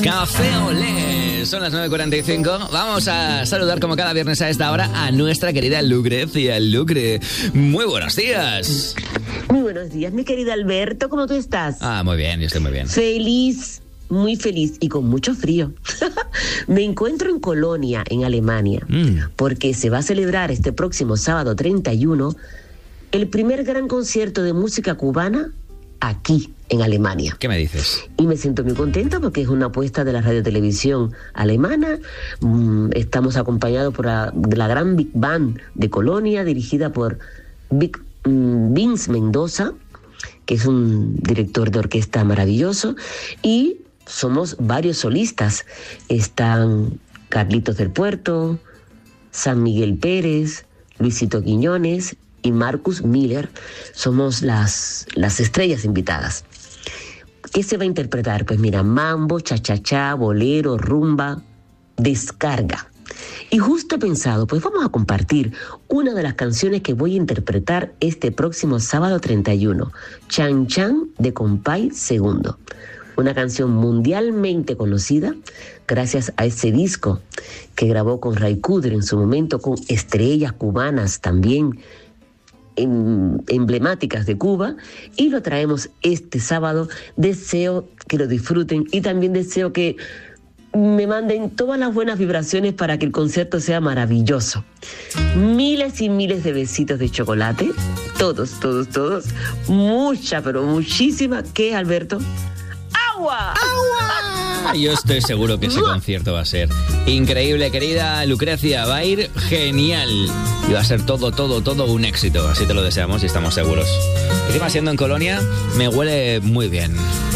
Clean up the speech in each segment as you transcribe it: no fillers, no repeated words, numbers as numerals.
Café Olé, son las 9:45. Vamos a saludar como cada viernes a esta hora a nuestra querida Lucrecia. Lucre, muy buenos días. Muy buenos días, mi querido Alberto, ¿cómo tú estás? Muy bien, yo estoy muy bien. Feliz, muy feliz y con mucho frío. Me encuentro en Colonia, en Alemania, porque se va a celebrar este próximo sábado 31 el primer gran concierto de música cubana aquí, en Alemania. ¿Qué me dices? Y me siento muy contenta porque es una apuesta de la radiotelevisión alemana. Estamos acompañados por la gran Big Band de Colonia, dirigida por Vince Mendoza, que es un director de orquesta maravilloso, y somos varios solistas. Están Carlitos del Puerto, San Miguel Pérez, Luisito Quiñones y Marcus Miller. Somos las estrellas invitadas. ¿Qué se va a interpretar? Pues mira, mambo, cha-cha-cha, bolero, rumba, descarga. Y justo he pensado, pues vamos a compartir una de las canciones que voy a interpretar este próximo sábado 31, Chan Chan de Compay Segundo. Una canción mundialmente conocida gracias a ese disco que grabó con Ray Cooder en su momento, con estrellas cubanas también emblemáticas de Cuba, y lo traemos este sábado. Deseo que lo disfruten y también deseo que me manden todas las buenas vibraciones para que el concierto sea maravilloso. Miles y miles de besitos de chocolate, todos, mucha, pero muchísima. ¿Qué, Alberto? ¡Agua! Yo estoy seguro que ese concierto va a ser increíble, querida Lucrecia. Va a ir genial y va a ser todo un éxito. Así te lo deseamos y estamos seguros. Encima, siendo en Colonia, me huele muy bien.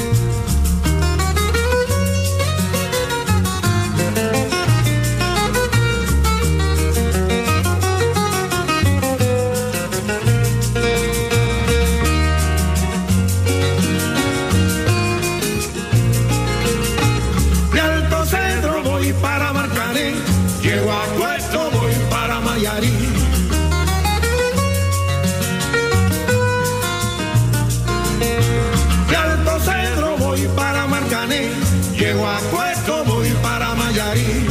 Llego a Puerto, voy para Mayarí.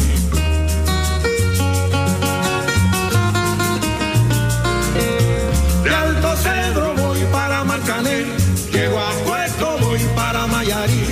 De Alto Cedro voy para Marcané. Llego a Puerto, voy para Mayarí.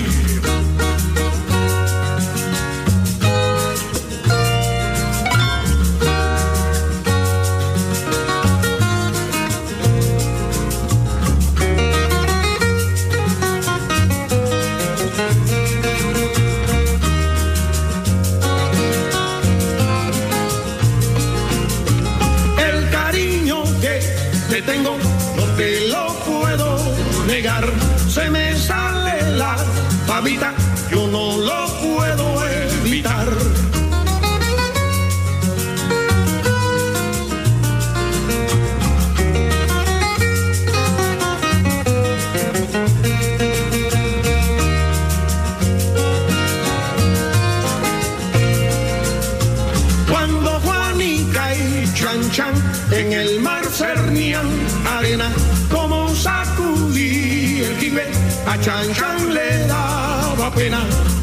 Tengo, no te lo puedo negar, se me sale la babita, yo no lo puedo evitar. Cuando Juanica y Chan Chan en el mar cernían arena, como sacudí el jibe, a Chan Chan le daba pena.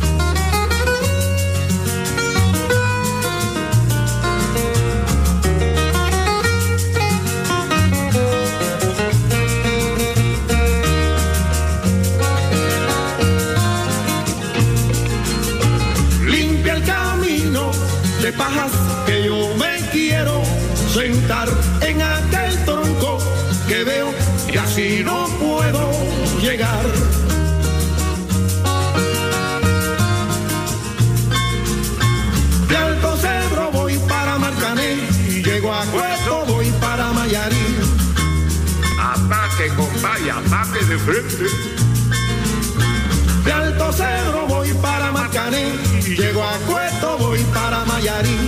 Limpia el camino de pajas que yo me quiero sentar en aquel tronco que veo y así no puedo llegar. De Alto Cedro voy para Marcané y llego a Cueto, voy para Mayarí. Ataque, compadre, ataque de frente. De Alto Cedro voy para Marcané y llego a Cueto, voy para Mayarí.